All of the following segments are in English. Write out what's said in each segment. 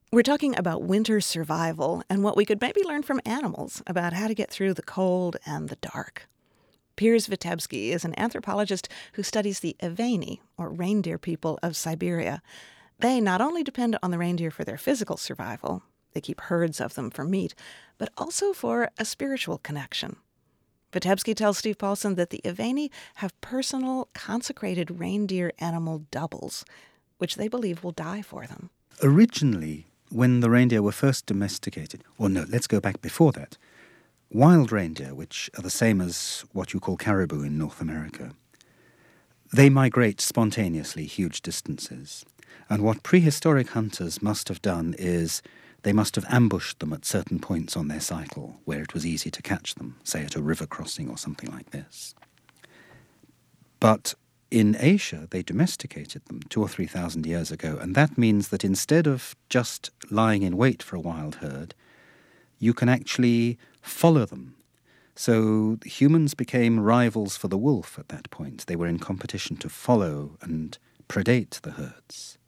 We're talking about winter survival and what we could maybe learn from animals about how to get through the cold and the dark. Piers Vitebsky is an anthropologist who studies the Eveni, or reindeer people of Siberia. They not only depend on the reindeer for their physical survival, they keep herds of them for meat, but also for a spiritual connection. Vitebsky tells Steve Paulson that the Eveni have personal, consecrated reindeer animal doubles, which they believe will die for them. Originally, when the reindeer were first domesticated, or no, let's go back before that, wild reindeer, which are the same as what you call caribou in North America, they migrate spontaneously huge distances. And what prehistoric hunters must have done is they must have ambushed them at certain points on their cycle where it was easy to catch them, say at a river crossing or something like this. But in Asia, they domesticated them 2,000 or 3,000 years ago, and that means that instead of just lying in wait for a wild herd, you can actually follow them. So humans became rivals for the wolf at that point. They were in competition to follow and predate the herds.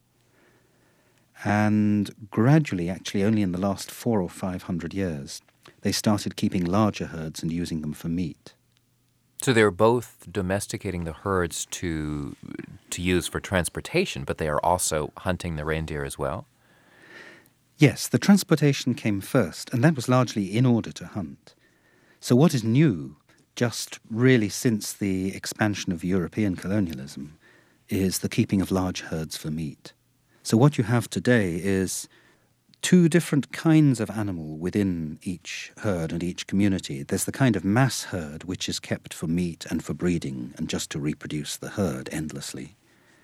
And gradually, actually only in the last 400 or 500 years, they started keeping larger herds and using them for meat. So they're both domesticating the herds to use for transportation, but they are also hunting the reindeer as well? Yes, the transportation came first, and that was largely in order to hunt. So what is new, just really since the expansion of European colonialism, is the keeping of large herds for meat. So what you have today is two different kinds of animal within each herd and each community. There's the kind of mass herd which is kept for meat and for breeding and just to reproduce the herd endlessly.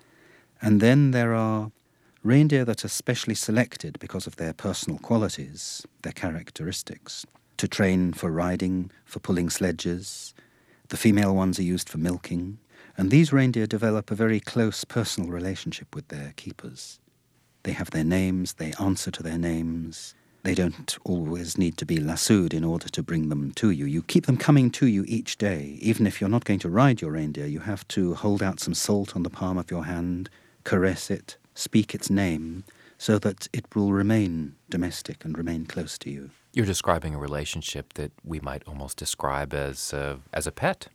And then there are reindeer that are specially selected because of their personal qualities, their characteristics, to train for riding, for pulling sledges. The female ones are used for milking. And these reindeer develop a very close personal relationship with their keepers. They have their names, they answer to their names. They don't always need to be lassoed in order to bring them to you. You keep them coming to you each day. Even if you're not going to ride your reindeer, you have to hold out some salt on the palm of your hand, caress it, speak its name, so that it will remain domestic and remain close to you. You're describing a relationship that we might almost describe as a pet.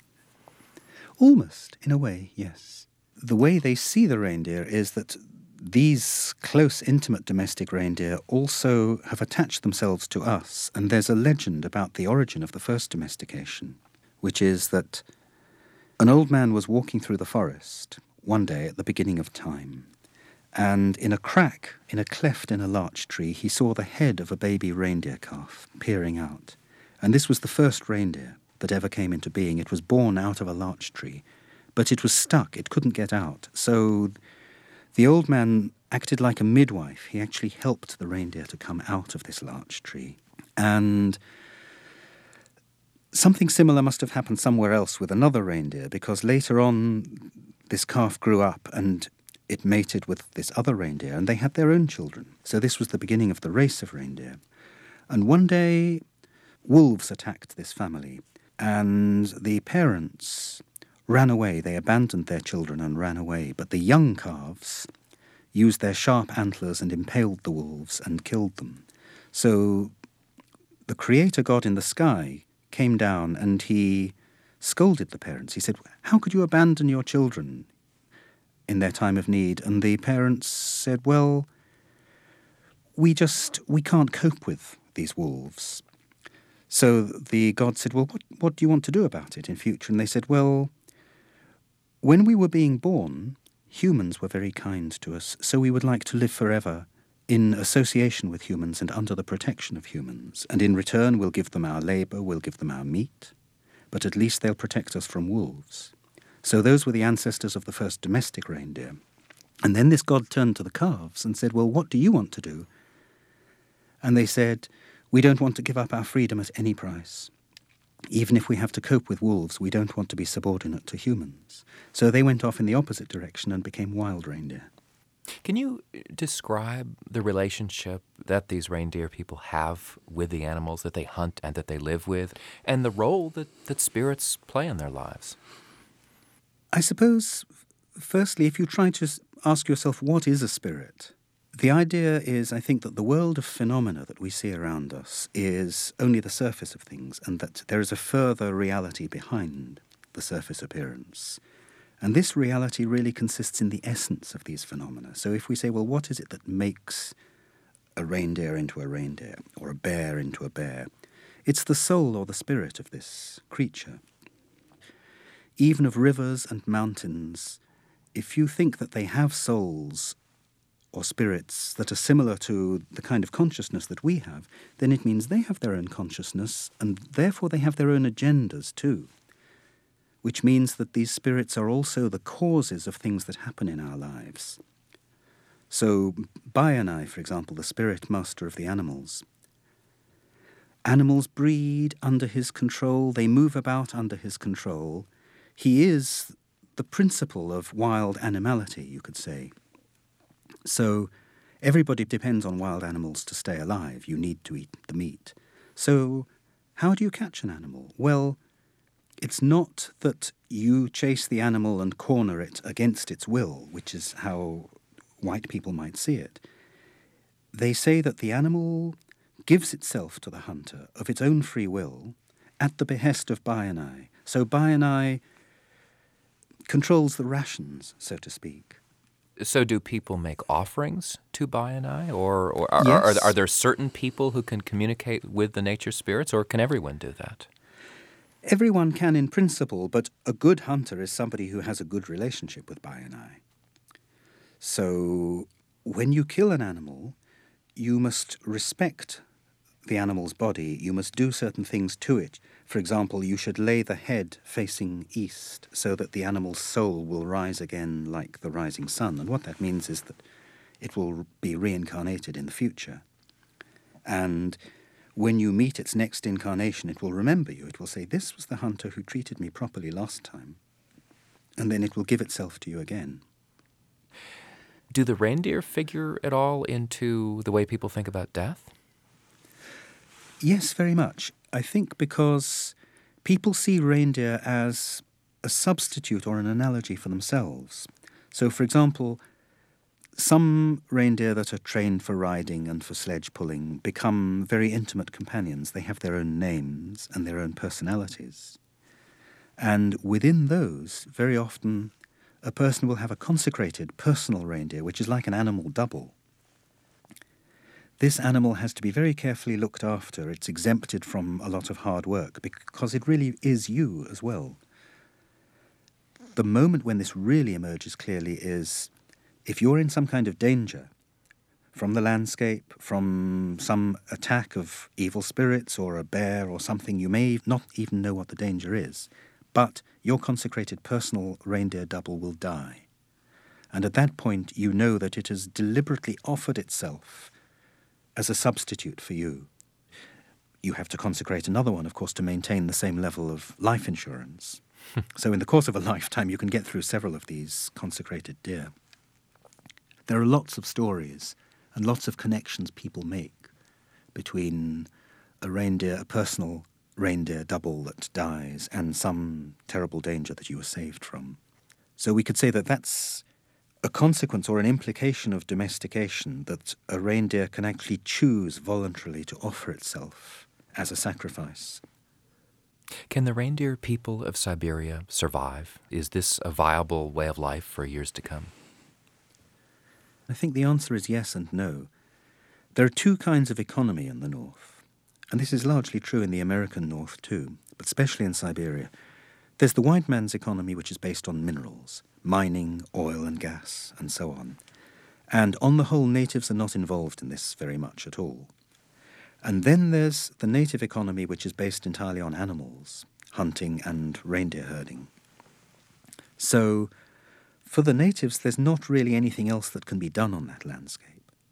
Almost, in a way, yes. The way they see the reindeer is that these close, intimate domestic reindeer also have attached themselves to us, and there's a legend about the origin of the first domestication, which is that an old man was walking through the forest one day at the beginning of time, and in a crack, in a cleft in a larch tree, he saw the head of a baby reindeer calf peering out. And this was the first reindeer that ever came into being. It was born out of a larch tree, but it was stuck, it couldn't get out. So the old man acted like a midwife. He actually helped the reindeer to come out of this larch tree. And something similar must have happened somewhere else with another reindeer, because later on this calf grew up and it mated with this other reindeer, and they had their own children. So this was the beginning of the race of reindeer. And one day, wolves attacked this family, and the parents ran away. They abandoned their children and ran away. But the young calves used their sharp antlers and impaled the wolves and killed them. So the Creator God in the sky came down and he scolded the parents. He said, "How could you abandon your children in their time of need?" And the parents said, "Well, we can't cope with these wolves." So the God said, "Well, what do you want to do about it in future?" And they said, "Well, when we were being born, humans were very kind to us, so we would like to live forever in association with humans and under the protection of humans. And in return, we'll give them our labor, we'll give them our meat, but at least they'll protect us from wolves." So those were the ancestors of the first domestic reindeer. And then this God turned to the calves and said, "Well, what do you want to do?" And they said, "We don't want to give up our freedom at any price. Even if we have to cope with wolves, we don't want to be subordinate to humans." So they went off in the opposite direction and became wild reindeer. Can you describe the relationship that these reindeer people have with the animals that they hunt and that they live with, and the role that spirits play in their lives? I suppose, firstly, if you try to ask yourself, what is a spirit? The idea is, I think, that the world of phenomena that we see around us is only the surface of things, and that there is a further reality behind the surface appearance. And this reality really consists in the essence of these phenomena. So if we say, well, what is it that makes a reindeer into a reindeer, or a bear into a bear? It's the soul or the spirit of this creature. Even of rivers and mountains, if you think that they have souls or spirits that are similar to the kind of consciousness that we have, then it means they have their own consciousness, and therefore they have their own agendas too, which means that these spirits are also the causes of things that happen in our lives. So Bayanai, for example, the spirit master of the animals, animals breed under his control, they move about under his control. He is the principle of wild animality, you could say. So everybody depends on wild animals to stay alive. You need to eat the meat. So how do you catch an animal? Well, it's not that you chase the animal and corner it against its will, which is how white people might see it. They say that the animal gives itself to the hunter of its own free will at the behest of Bayanai. So Bayanai controls the rations, so to speak. So do people make offerings to Bayanai? Or Yes. are there certain people who can communicate with the nature spirits, or can everyone do that? Everyone can in principle, but a good hunter is somebody who has a good relationship with Bayanai. So when you kill an animal, you must respect the animal's body. You must do certain things to it. For example, you should lay the head facing east so that the animal's soul will rise again like the rising sun. And what that means is that it will be reincarnated in the future. And when you meet its next incarnation, it will remember you. It will say, this was the hunter who treated me properly last time. And then it will give itself to you again. Do the reindeer figure at all into the way people think about death? Yes, very much. I think because people see reindeer as a substitute or an analogy for themselves. So, for example, some reindeer that are trained for riding and for sledge pulling become very intimate companions. They have their own names and their own personalities. And within those, very often, a person will have a consecrated personal reindeer, which is like an animal double. This animal has to be very carefully looked after. It's exempted from a lot of hard work because it really is you as well. The moment when this really emerges clearly is if you're in some kind of danger from the landscape, from some attack of evil spirits or a bear or something, you may not even know what the danger is, but your consecrated personal reindeer double will die. And at that point, you know that it has deliberately offered itself as a substitute for you. You have to consecrate another one, of course, to maintain the same level of life insurance. So in the course of a lifetime, you can get through several of these consecrated deer. There are lots of stories and lots of connections people make between a reindeer, a personal reindeer double that dies, and some terrible danger that you were saved from. So we could say that that's a consequence or an implication of domestication, that a reindeer can actually choose voluntarily to offer itself as a sacrifice. Can the reindeer people of Siberia survive? Is this a viable way of life for years to come? I think the answer is yes and no. There are two kinds of economy in the north, and this is largely true in the American north too, but especially in Siberia. There's the white man's economy, which is based on minerals, mining, oil and gas, and so on. And on the whole, natives are not involved in this very much at all. And then there's the native economy, which is based entirely on animals, hunting and reindeer herding. So for the natives, there's not really anything else that can be done on that landscape.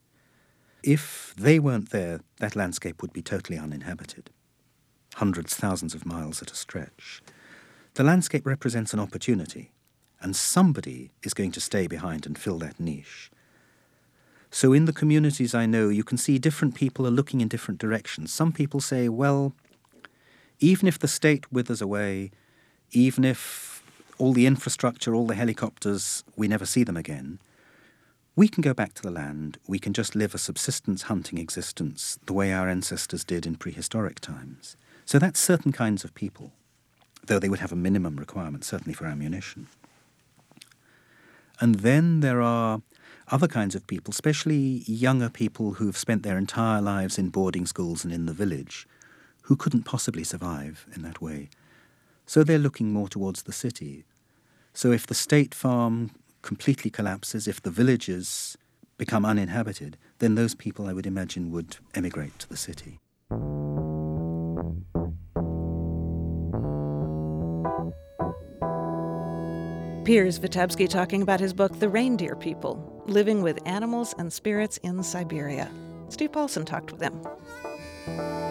If they weren't there, that landscape would be totally uninhabited. Hundreds, thousands of miles at a stretch. The landscape represents an opportunity, and somebody is going to stay behind and fill that niche. So in the communities I know, you can see different people are looking in different directions. Some people say, well, even if the state withers away, even if all the infrastructure, all the helicopters, we never see them again, We can go back to the land, we can just live a subsistence hunting existence the way our ancestors did in prehistoric times. So that's certain kinds of people, though they would have a minimum requirement, certainly for ammunition. And then there are other kinds of people, especially younger people who have spent their entire lives in boarding schools and in the village, who couldn't possibly survive in that way. So they're looking more towards the city. So if the state farm completely collapses, if the villages become uninhabited, then those people, I would imagine, would emigrate to the city. Piers Vitebsky talking about his book, The Reindeer People, Living with Animals and Spirits in Siberia. Steve Paulson talked with him.